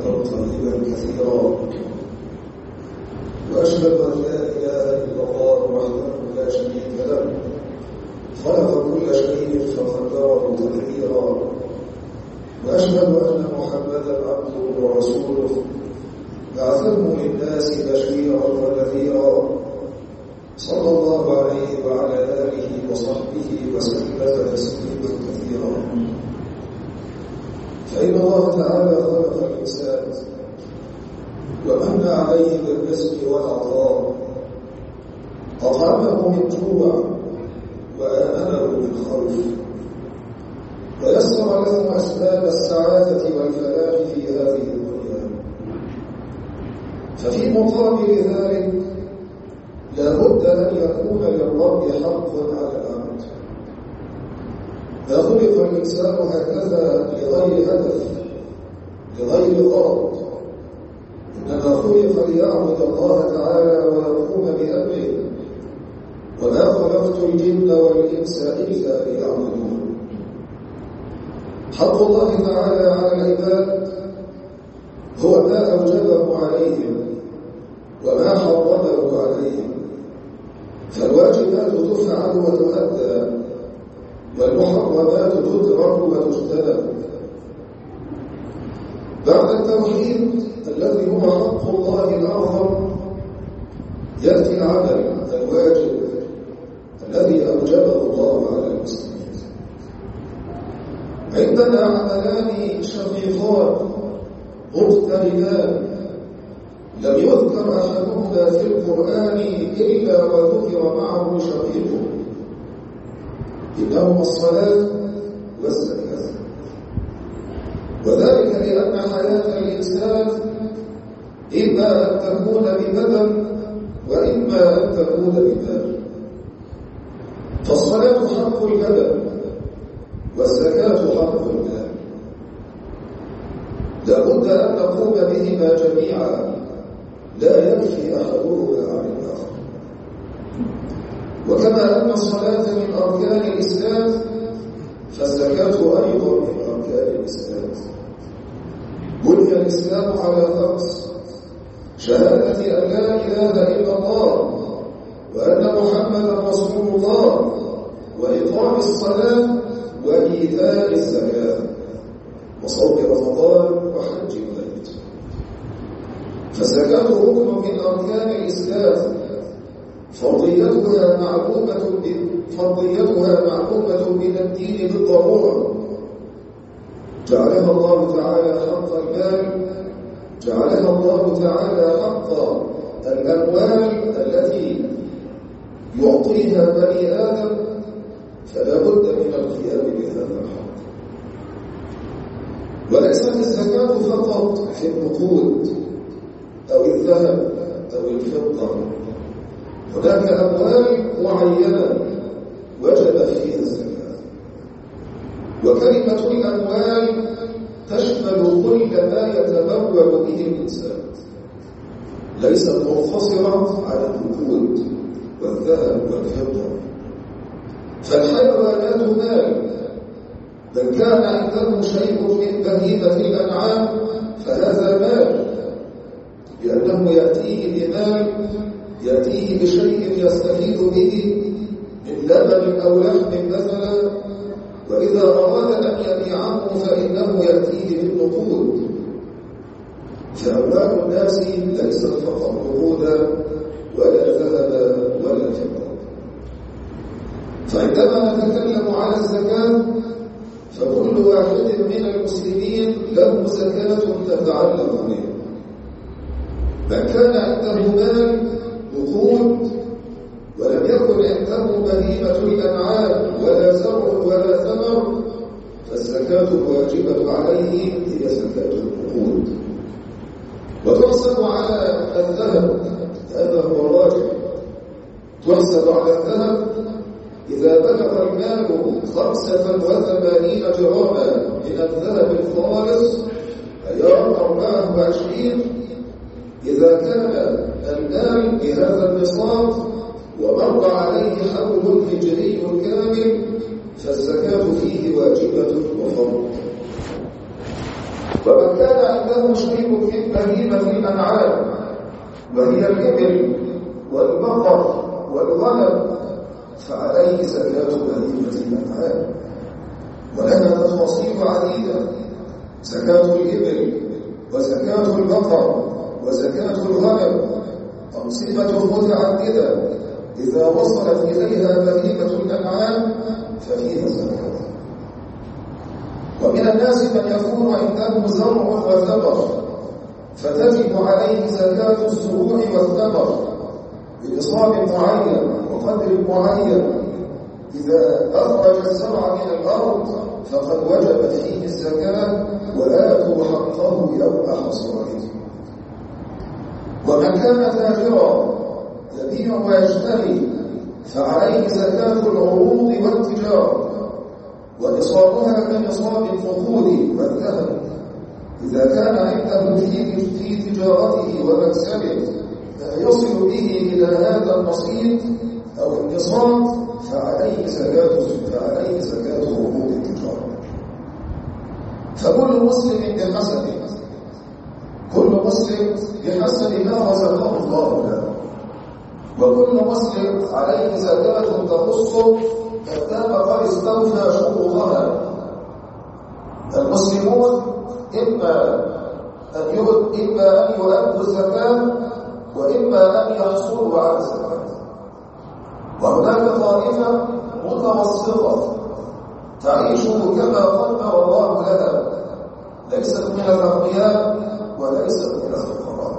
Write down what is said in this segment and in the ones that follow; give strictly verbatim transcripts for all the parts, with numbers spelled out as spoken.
حمدا طيبا كثيرا، وأشهد أن لا إله إلا الله وحده لا شريك له خلق كل شيء فقدره تقديرا، وأشهد أن محمدا عبده ورسوله بعثه للناس بشيرا ونذيرا، صلى الله عليه وعلى آله وصحبه وسلم تسليما كثيرا. فإن الله تعالى خلق الإنسان ومن عليه بالرزق والعطاء، أطعمه من جوع وآمنه من خوف، ويسر له أسباب السعادة والفلاح في هذه الدنيا. ففي مقابل ذلك لا بد أن يكون للرب حق على العبد. لا خلق الإنسان هكذا لغير هدف لغير غرض، إنما خلق ليعبد الله تعالى ويقوم بأمره، وما خلقت الجن والإنس إلا ليعبدون. حق الله تعالى على العباد هو ما أوجبه عليهم وما حرمه عليهم، فالواجبات تفعل وتؤدى، والمحرمات تترك وتجتنب. بعد التوحيد الذي هو حق الله الأعظم يأتي العمل الواجب الذي أوجبه الله على المسلمين. عندنا عملان شقيقان مقترنان لم يذكر أحدهما في القرآن إلا وذكر معه شقيقه، إنهما الصلاة والزكاة، وذلك لأن حياة الإنسان إما أن تكون ببدن وإما أن تكون بمال. فالصلاة حق البدن والزكاة حق المال، لابد أن نقوم بهما جميعا، لا يكفي أحدهما عن الآخر. وكما أن الصلاة من أركان الإسلام فالزكاة أيضا من أركان الإسلام. بني الإسلام على خمس: شهادة أن لا إله إلا الله وأن محمدا رسول الله، وإقام الصلاة، وإيتاء الزكاة، وصوم رمضان، وحج البيت. فالزكاة ركن من أركان الإسلام، فرضيتها معلومة فرضيتها معلومة من الدين بالضرورة. جعلها الله تعالى حق المال، جعلها الله تعالى حق الأموال التي يعطيها بني آدم، فلا بد من القيام بهذا الحق. وليست الزكاة فقط في النقود أو الذهب أو الفضة، هناك أموال معينة وجب فيها الزكاة. وكلمة الأموال تشمل كل ما يتمول به الإنسان، ليست مقتصرة على النقود والذهب والفضة. فالحيوانات مال، من كان عنده شيء من بهيمة الأنعام فهذا مال، لأنه يأتيه بمال، يأتيه بشيء يستفيد به من لبن أو لحم مثلا، وإذا أراد أن يبيعه فإنه يأتيه بالنقود. فأموال الناس ليست فقط نقودا ولا ذهب ولا فضة. فعندما نتكلم على الزكاة فكل واحد من المسلمين له زكاة تتعلق به. من كان عنده مال نقود ولم يكن عنده بهيمة الأنعام ولا زرع ولا ثمر، فالزكاة الواجبة عليه هي زكاة النقود. وتحسب على الذهب، هذا هو الراجح، تحسب على الذهب إذا بلغ المال خمسة وثمانين جراما من الذهب الخالص، أي أربعة وعشرين، إذا كان المال بهذا النصاب ومر عليه حول هجري كامل فالزكاة فيه واجبة وفرض. ومن وكان عنده شيء من بهيمة الأنعام وهي الإبل والبقر والغنم فعليه زكاة بهيمة الأنعام. ولها تفاصيل عديدة: زكاة الإبل وزكاة البقر وزكاة الغنم، أنصفة متعددة إذا وصلت إليها بهيمة الأنعام ففيها زكاة. ومن الناس من يكون عنده زرع وثمر فتجب عليه زكاة الزروع والثمر بنصاب معين وقدر معين. إذا أخرج الزرع من الأرض فقد وجبت فيه الزكاة وآتوا حقه يوم حصاده. ومن كان تاجرا يبيع ويشتري فعليه زكاة العروض والتجارة ونصابها كنصاب النقود والذهب. إذا كان عنده في في تجارته ومكسبه لا يصل به إلى هذا النصيب أو النصاب فعليه زكاة فعليه زكاة عروض التجارة. فكل مسلم بحسبه كل مسلم بحسب ما رزقه الله له، وكل مسلم عليه زكاة تخصه كما قد استوفى شروطها. المسلمون إما أن إما أن يؤدوا الزكاة وإما أن يحصلوا على الزكاة. وهناك طائفة متوسطة تعيش كما قدر الله لها، ليست من الأغنياء وليست من الفقراء.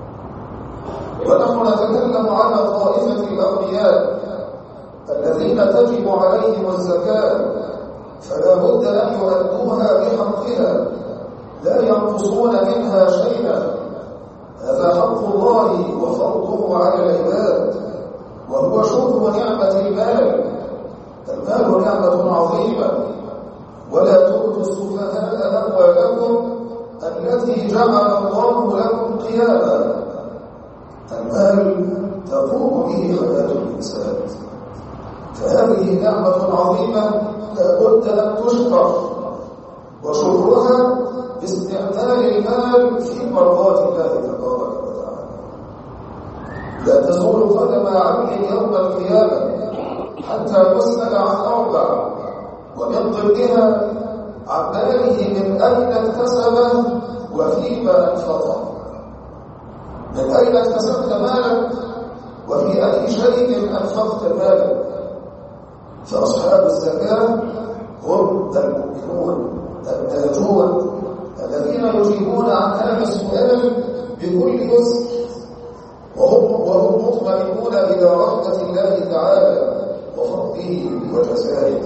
ونحن نتكلم على طائفة الأغنياء الذين تجب عليهم الزكاة، فلا بد أن يؤدوها بحقها لا ينقصون منها شيئا. هذا حق الله وفرضه على العباد، وهو شكر نعمة المال. المال نعمة عظيمة، ولا تؤتوا السفهاء أموالكم التي جعل الله لكم قياما. المال تقوم به حياة الإنسان، فهذه نعمة عظيمة لا بد أن تشكر، وشكرها باستعمال المال في مرضاة الله تبارك وتعالى. لا تزول قدم عبد يوم القيامة حتى يسأل عن أربع، ومن ضمنها عن ماله من أين اكتسبه وفيما أنفقه. من أين اكتسبت مالك وفي أي شيء أنفقت مالك؟ فأصحاب الزكاة هم المؤمنون الناجون الذين يجيبون عن هذا السؤال بكل يسر، وهم وهم مطمئنون إلى رحمة الله تعالى وفضله وجزائه.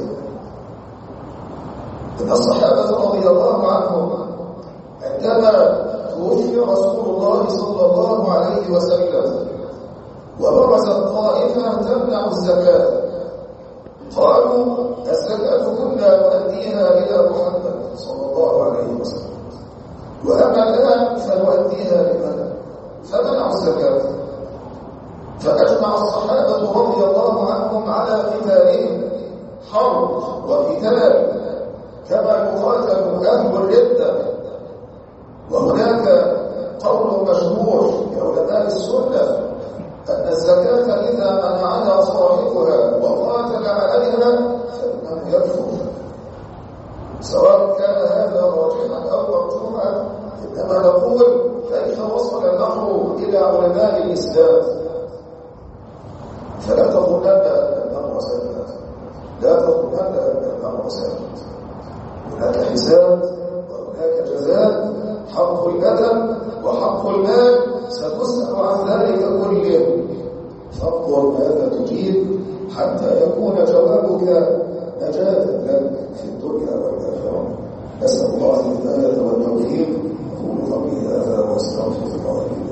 إن الصحابة رضي الله عنهم عندما توفي رسول الله صلى الله عليه وسلم وبرزت طائفة تمنع الزكاة قالوا: الزكاة كنا نؤديها إلى محمد صلى الله عليه وسلم، وأما الآن فنؤديها لمن؟ فمنعوا الزكاة. فأجمع الصحابة رضي الله عنهم على قتالهم، حرب وقتال كما يقاتل أهل الردة. وهناك قول مشهور لعلماء السنة أن الزكاة إذا منعها صاحبها وقاتل عليها فإنه يكفر، سواء كان هذا راجحا أو مرجوحا. إنما نقول كيف وصل الأمر إلى علماء الإسلام؟ فلا تظنن أن الأمر سهل، لا تظنن أن الأمر سهل. هناك حساب وهناك جزاء، حق الأدب وحق المال ستسأل عن ذلك كله. فانظر ماذا تجيب حتى يكون جوابك نجاة لك في الدنيا والآخرة. نسأل الله الهداية والتوفيق. أقول قولي هذا واستغفر الله لي.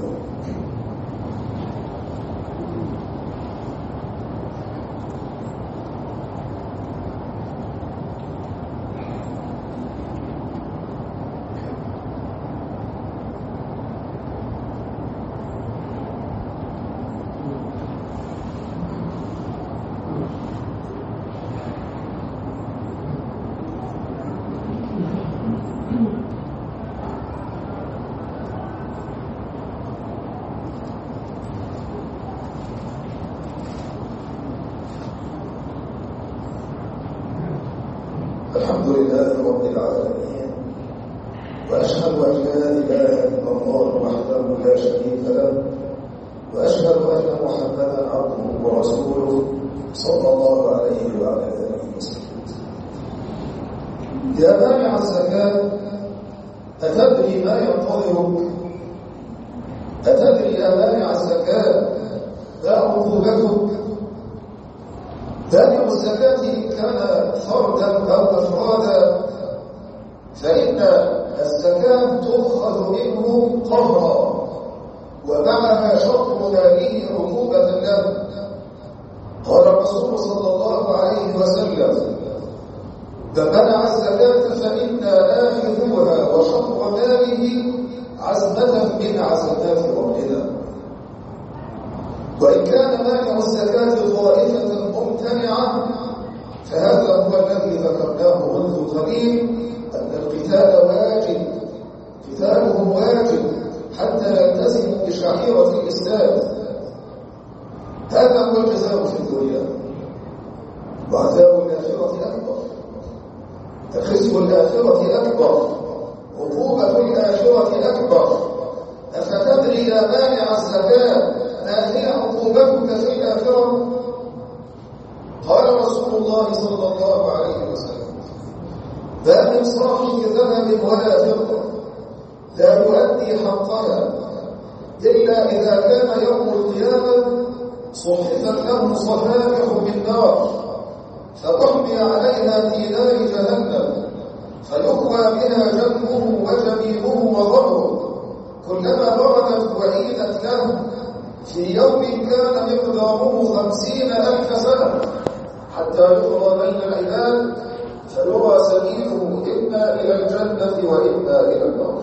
الحمد لله رب العالمين، وأشهد أن لا إله إلا الله وحده لا شريك له، وأشهد أن محمدا عبده ورسوله صلى الله عليه وعلى آله وسلم. يا مانع الزكاة، أتدري ما ينتظرك؟ أتدري يا مانع الزكاة ما عقوبتك؟ مانع الزكاة كان فردا أو أفرادا، فإن الزكاة تؤخذ منه قهرا، ومعها شرط هذه عقوبة له. قال الرسول صلى الله عليه وسلم: من منع الزكاة فإن آخذوها وشطر ماله عزمة من عزمات ربنا. وإن كان مانع الزكاة طائفة ممتنعة، فهذا هو الذي ذكرناه منذ قليل، أن القتال واجب، قتالهم واجب حتى يلتزموا بشعيرة الإسلام. هذا هو الجزاء في الدنيا، وعذاب الآخرة أكبر، خزي الآخرة أكبر، عقوبة الآخرة أكبر. أفتدري يا مانع الزكاة ما هي عقوبتك في الآخرة؟ قال رسول الله صلى الله عليه وسلم: ما من صاحب ذهب ولا فضة لا يؤدي حقها إلا إذا كان يوم القيامة صحفت له صفائح من نار، فتحمي عليها في نار جهنم، فيقوى بها جنبه وجبينه وظهره، كلما بردت وعيدت له في يوم كان مقداره خمسين ألف سنة، حتى يقضى بين العباد فيرى سبيله إما إلى الجنة وإما إلى النار.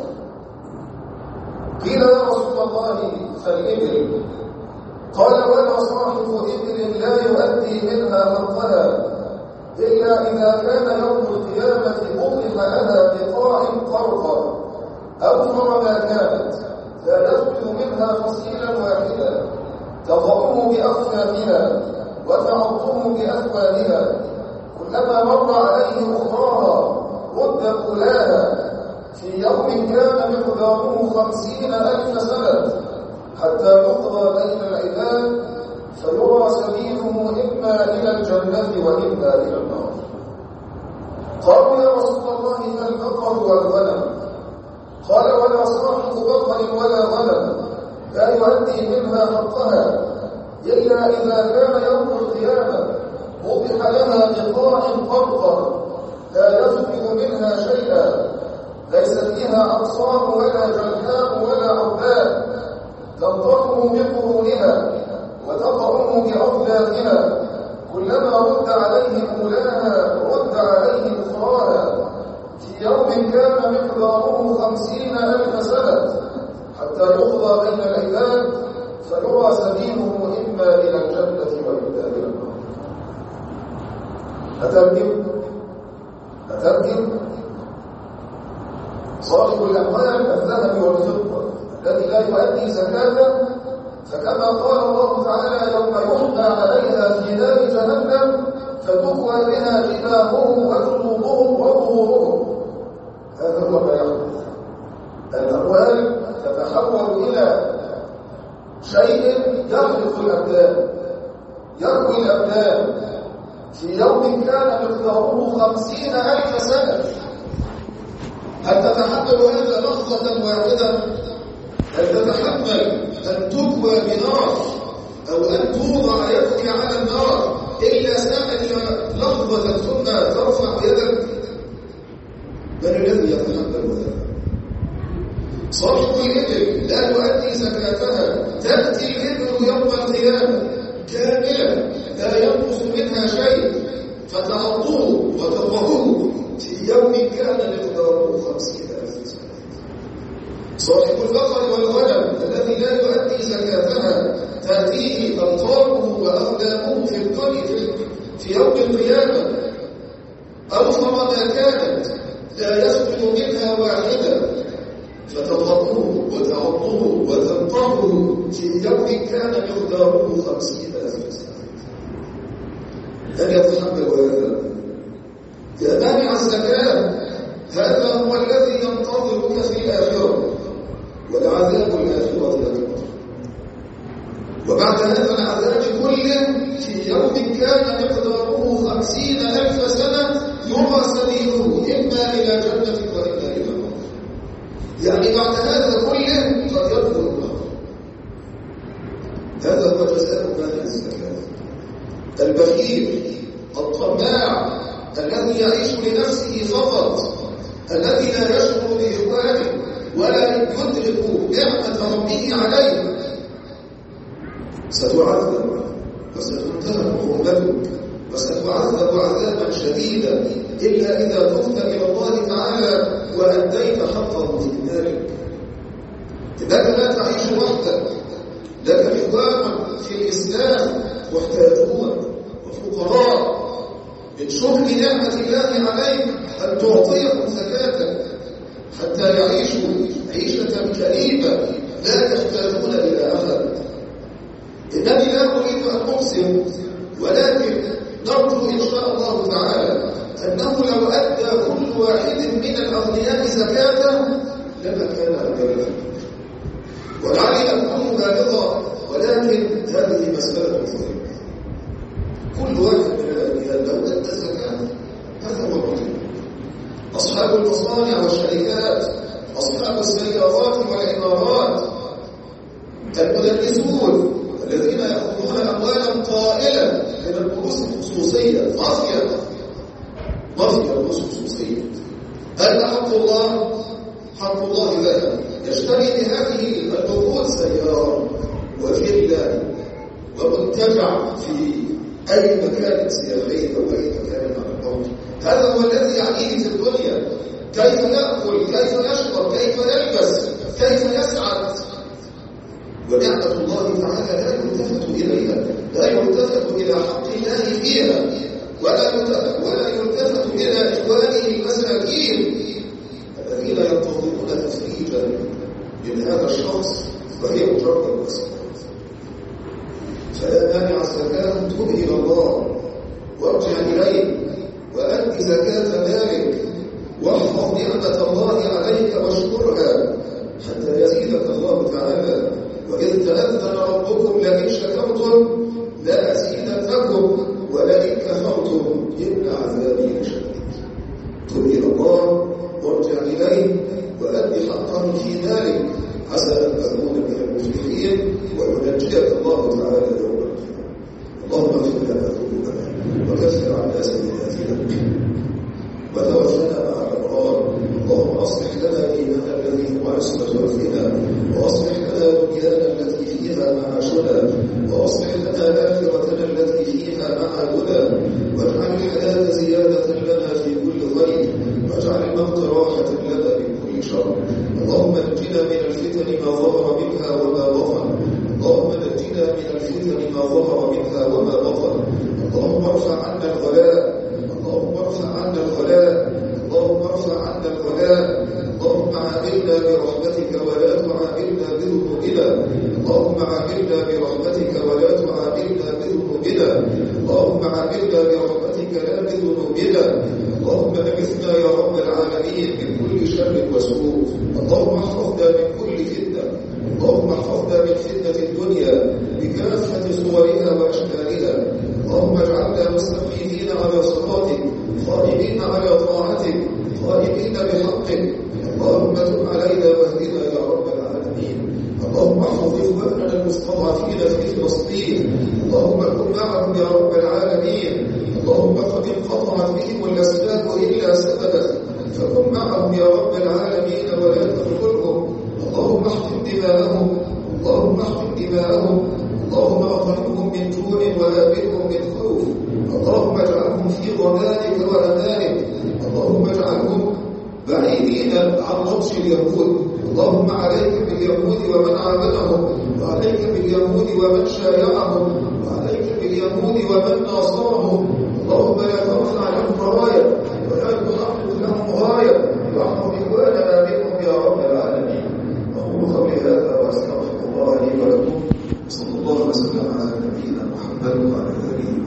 قيل يا رسول الله فالإبل؟ قال: ولا صاحب إبل لا يؤدي منها حقها إلا إذا كان يوم القيامة أطلق لها بقاع قرقر أوفر ما كانت، لا يسقط منها فصيلا واحدا، تضعه بأخفافها وتعضه بأثوابها، كلما مر عليه أخراها رد أولاها، في يوم كان مقداره خمسين ألف سنة، حتى يقضى بين العباد فيرى سبيله إما إلى الجنة وإما إلى النار. قالوا: يا رسول الله فالبقر والغنم؟ قال: ولا صاحب بقر ولا غنم لا يؤدي منها حقها إلا إذا كان يوم القيامة وضح لها بقاع قرقر لا يسقط منها شيئا، ليس فيها أبصار ولا جلحاء ولا عباد، تنطقه بقرونها وتقعه بأظلافها، كلما رد عليه أولاها رد عليه أخراها، في يوم كان مقداره خمسين ألف سنة، حتى يقضى بين العباد فيرى سبيله إما إلى الجنة وإما إلى النار. أترجم أترجم صاحب الأموال الذهب والفضة الذي لا يؤدي زكاة، فكما قال الله تعالى: يوم يحمى عليها في نار جهنم فتكوى بها جباههم وجنوبهم وظهورهم. هذا هو ما يحدث. الأموال تتحول إلى شيء يخلق الأبدان، يروي الأبدان، في يوم كان مقداره خمسين ألف سنة. هل تتحمل هذا لحظة واحدة؟ هل تتحمل أن تكوى بنار أو أن توضع يدك على النار إلا ثانية لحظة ثم ترفع يدك؟ من الذي يتحمل هذا؟ صاحب الإبل لا يؤدي زكاتها، تأتي الإبل يوم القيامة كاملة لا ينقص منها شيء، فتعطوه وتضعوه في يوم كان مقداره خمسين ألف سنة. صاحب البقر والغنم الذي لا يؤدي زكاتها، تأتيه أنطاره وأغلامه في القرية في يوم القيامة أوفر ما كانت، لا يسقط منها واحدة، فتضعوه وتعطوه وتنطره في يوم كان مقداره خمسين ألف سنة. هل يتحمل هذا؟ يا مانع الزكاة، هذا هو الذي ينتظرك في الآخرة، والعذاب الآخرة أكبر. وبعد هذا العذاب كله في يوم كان مقداره خمسين ألف سنة يرى سبيله إما إلى جنة وإما إلى النار. يعني بعد هذا كله قد يدخل النار. هذا هو جزاء مانع الزكاة. البخيل الطماع الذي يعيش لنفسه فقط، الذي لا يشعر بإخوانه ولا يدرك نعمة ربه عليه، ستعذب وستنتهك حرمتك وستعذب عذابا شديدا إلا إذا تبت إلى الله تعالى وأديت حقه في مالك. إنك لا تعيش وحدك، لك إخوان في الإسلام محتاجون وفقراء. من شكر نعمة الله عليك أن تعطيهم زكاتك حتى يعيشوا عيشة كريمة لا يحتاجون إلى أحد. إنني لا أريد أن أقسم، ولكن نرجو إن شاء الله تعالى أنه لو أدى كل واحد من الأغنياء زكاته لما كان أجرا. ولعلي أكون بالغا، ولكن هذه مسألة مهمة. كل واحد من الأغنياء لو أدى الزكاة هذا هو المطلوب. أصحاب المصانع والشركات، أصحاب السيارات والعمارات، المدرسون الذين يأخذون أموالا طائلة من الدروس الخصوصية، مافيا مافيا دروس خصوصية. هل حق الله؟ حق الله له يشتري بهذه العقود سيارة وفيلا ومنتجع في أي مكان سياحي أو أي مكان على الأرض. هذا هو الذي يعنيه في الدنيا، كيف يأكل، كيف يشرب، كيف يلبس، كيف يسعد. ونعمة الله تعالى لا يلتفت إليها، لا يلتفت إلى حق الله فيها، ولا يلتفت ولا يلتفت إلى إخوانه المساكين الذين ينتظرون تفريجا من هذا الشخص وهي مجرد مسألة. فلا مانع الزكاة، تب إلى الله وارجع إليه وأدي زكاة مالك واحفظ نعمة الله عليك واشكرها حتى يزيدك الله تعالى. وإذ تأذن ربكم لئن شكرتم لأزيدنكم ولئن كفرتم إن عذابي لشديد. تب إلى الله وارجع إليه وأدي حقه في مالك عسى أن تكون من المفلحين وينجيك الله تعالى يوم القيامة. اللهم اغفر لنا ذنوبنا وكفر عنا سيئاتنا وتوفنا مع الأبرار. اللهم أصلح لنا ديننا الذي هو عصمة أمرنا، وأصلح لنا دنيانا التي فيها معاشنا، وأصلح لنا آخرتنا التي فيها معادنا، واجعل الحياة زيادة لنا في كل خير، واجعل الموت راحة لنا من كل شر. اللهم نجنا من الفتن ما ظهر منها وما بطن، اللهم نجنا من الفتن ما ظهر منها وما بطن. اللهم ارفع عنا الغلاء، اللهم ارفع عنا الغلاء، اللهم ارفع عنا الغلاء. اللهم عاملنا برحمتك ولا تعاملنا بذنوبنا، اللهم عاملنا برحمتك ولا تعاملنا بذنوبنا، اللهم عاملنا برحمتك لا بذنوبنا. اللهم أغثنا يا رب العالمين من كل شر وسوء. اللهم احفظنا من كل فتنة، اللهم احفظنا من فتنة الدنيا بكافة صورها وأشكالها. اللهم اجعلنا مستقيمين على صراطك، قائمين على طاعتك، قائمين بحقك. اللهم تب علينا واهدنا يا رب العالمين. اللهم احفظ إخواننا المستضعفين في فلسطين، اللهم كن معهم يا رب العالمين. اللهم قد انقطعت بهم الأسباب إلا سببت، فكن معهم يا رب العالمين ولا تخذلهم. اللهم احفظ دماءهم، اللهم احفظ دماءهم، اللهم اغنهم من جوع وآمنهم من خوف. اللهم اجعلهم في ضمانك وأمانك، اللهم اجعلهم بعيدين عن بطش اليهود. اللهم عليك باليهود ومن عابدهم، وعليك باليهود ومن شايعهم، وعليك باليهود ومن ناصرهم. اللهم لا ترفع لهم راية ولا تحقق لهم غاية، واحفظ إخواننا منهم يا رب العالمين. أقول قولي هذا وأستغفر الله لي ولكم، صلى الله وسلم على نبينا محمد وعلى آله